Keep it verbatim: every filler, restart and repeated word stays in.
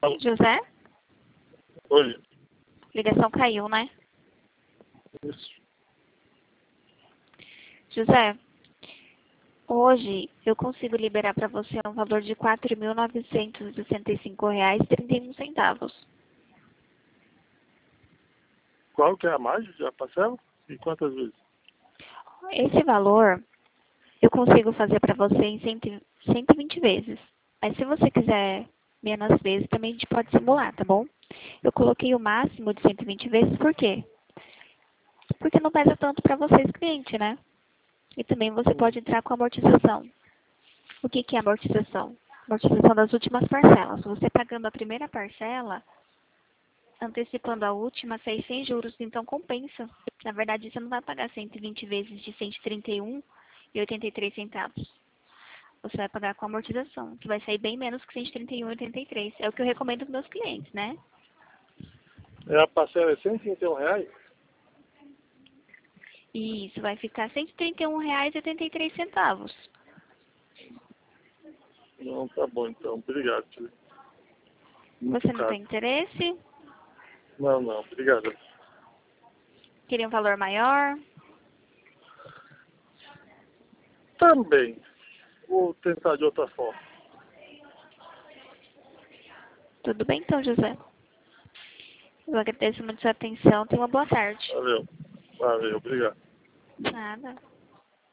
José? Oi. Ligação caiu, né? Isso. José, hoje eu consigo liberar para você um valor de quatro mil novecentos e sessenta e cinco reais e trinta e um centavos. Qual que é a margem da parcela? E quantas vezes? Esse valor eu consigo fazer para você em cento e vinte vezes. Mas se você quiser menos vezes, também a gente pode simular, tá bom? Eu coloquei o máximo de cento e vinte vezes, por quê? Porque não pesa tanto para vocês, cliente, né? E também você pode entrar com amortização. O que que é amortização? Amortização das últimas parcelas. Você pagando a primeira parcela, antecipando a última, sai sem juros, então compensa. Na verdade, você não vai pagar cento e vinte vezes de cento e trinta e um reais e oitenta e três centavos. Você vai pagar com amortização, que vai sair bem menos que cento e trinta e um reais e oitenta e três centavos. É o que eu recomendo para meus clientes, né? É, a parcela é cento e trinta e um reais? E isso vai ficar cento e trinta e um reais e oitenta e três centavos. Não, tá bom então. Obrigado, tio. Você não tem interesse? Não, não. Obrigado. Queria um valor maior? Também. Vou tentar de outra forma. Tudo bem então, José. Eu agradeço muito a sua atenção. Tenha uma boa tarde. Valeu. Valeu. Obrigado. Nada.